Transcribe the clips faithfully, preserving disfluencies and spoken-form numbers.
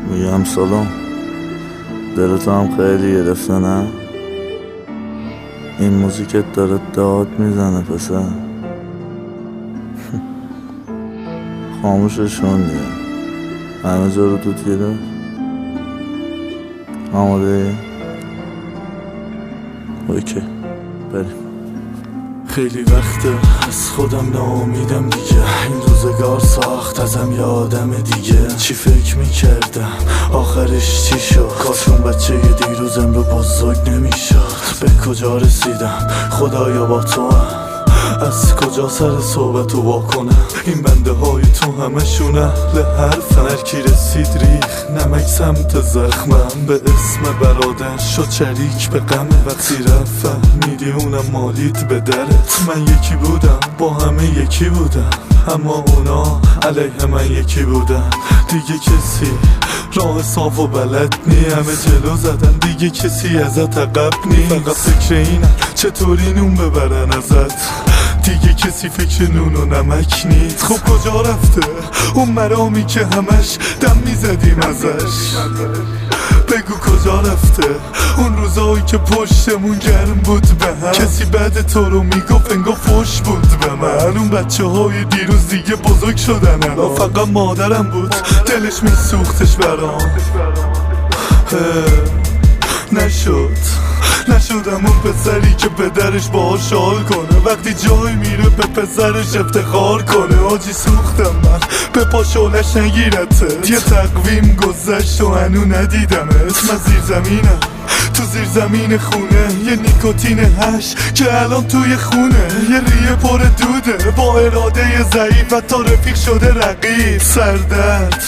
میگم سلام، دلتو هم خیلی گرفته نه؟ این موزیکت داره داد میزنه پسر. خاموششون دیگه، همه جا رو دود گرفت. آماده ای؟ اوکی بریم. خیلی وقته از خودم ناامیدم دیگه، این روزگار ساخت ازم یه آدم دیگه. چی فکر میکردم آخرش چی شد؟ کاشون بچه ی دیروزم رو بزرگ نمیشد. به کجا رسیدم خدایا با تو هم، از کجا سر صحبتو واکنم؟ این بنده های تو همشون اهل حرفن، هرکی رسید ریخ نمک سمت زخمم. به اسم برادر شد شریک به غمه، وقتی رفت فهمیدی اونم مالید به درت. من یکی بودم با همه یکی بودم، اما اونا علیه من یکی بودن. دیگه کسی راه صاف و بلد نی، همه جلو زدن دیگه کسی ازت عقب نی. فقط فکر اینم چطوری نون ببرن ازت، دیگه کسی فکر نون و نمک نیست. خب کجا رفته اون مرامی که همش دم میزدیم ازش؟ بگو کجا رفته اون روزایی که پشتمون گرم بود به هم؟ کسی بعد تو رو میگفت انگار فوش بود به من. اون بچه های دیروز دیگه بزرگ شدن الان، فقط مادرم بود دلش میسوختش برام. نشد نشدم اون پسری که پدرش باهاش حال کنه، وقتی جایی میره به پسرش افتخار کنه. آجی سوختم من به پا شولش نگیرته، یه تقویم گذشت و هنو ندیدمت. من زیر زمینم تو زیر زمین خونه، یه نیکوتین هش که الان توی خونه. یه ریه پر دوده با اراده ضعیف و تا رفیق شده رقیب. سردرد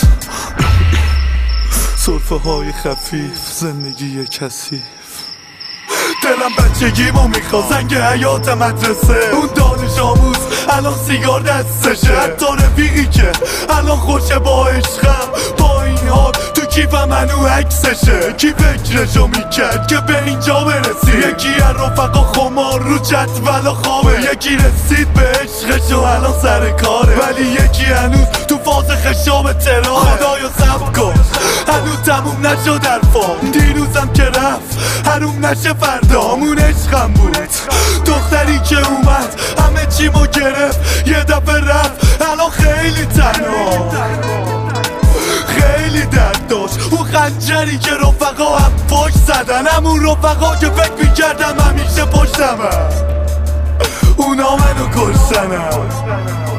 سرفه های خفیف، زندگی کثیف. دلم بچگیمو میخواد، زنگ حیات مدرسه. اون دانش آموز الان سیگار دستشه، حتی رفیقی که الان خوشه با عشقم. با این حال تو کیفم هنو عکسشه. کی فکرشو میکرد که به اینجا برسی؟ یکی از رفقا خمار رو جدول و خوابه، یکی رسید به عشقش و الان سر کاره، ولی یکی هنوز تو فاز خشاب تراه. خدایا صبر کن هنوز تموم نشد حرفام، دیروزم که رفت حروم نشه فردامون. عشقم بود دختری که اومد همه چیمو گرفت، یه دفعه رفت الان خیلی تنها، خیلی درد داشت. اون خنجری که رفقا هم پشت زدن، همون رفقا که فکر میکردم همیشه پشتمم، اونا منو کشتنم.